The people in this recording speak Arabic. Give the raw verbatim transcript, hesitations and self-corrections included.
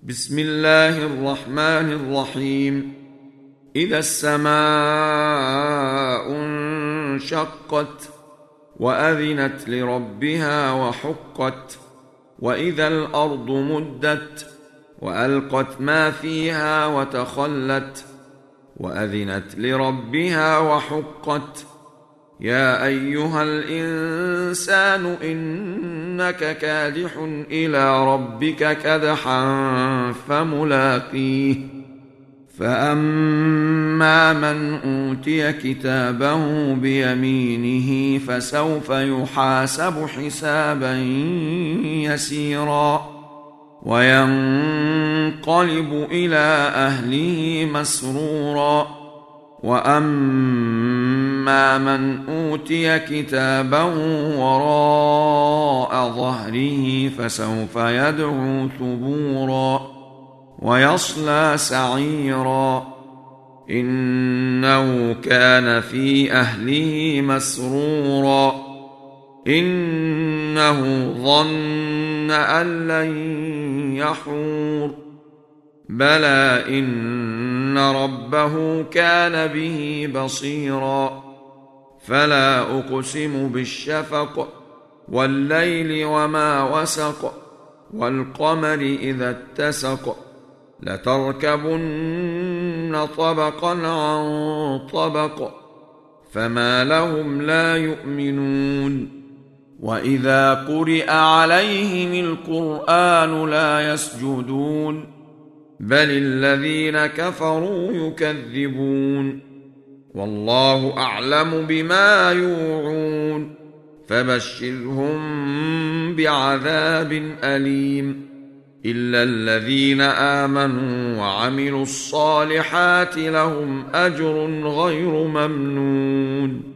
بسم الله الرحمن الرحيم. إذا السماء انشقت وأذنت لربها وحقت وإذا الأرض مدت وألقت ما فيها وتخلت وأذنت لربها وحقت. يا أيها الإنسان إنك كادح إلى ربك كدحا فملاقيه. فأما من أوتي كتابه بيمينه فسوف يحاسب حسابا يسيرا وينقلب إلى أهله مسرورا. وأما من أوتي كتابه وراء ظهره فسوف يدعو ثبورا ويصلى سعيرا إنه كان في أهله مسرورا إنه ظن أن لن يحور بلى إن ربه كان به بصيرا. فلا أقسم بالشفق والليل وما وسق والقمر إذا اتسق لتركبن طبقا عن طبق فما لهم لا يؤمنون. وإذا قرئ عليهم القرآن لا يسجدون بل الذين كفروا يكذبون. والله أعلم بما يوعون فبشرهم بعذاب أليم إلا الذين آمنوا وعملوا الصالحات لهم أجر غير ممنون.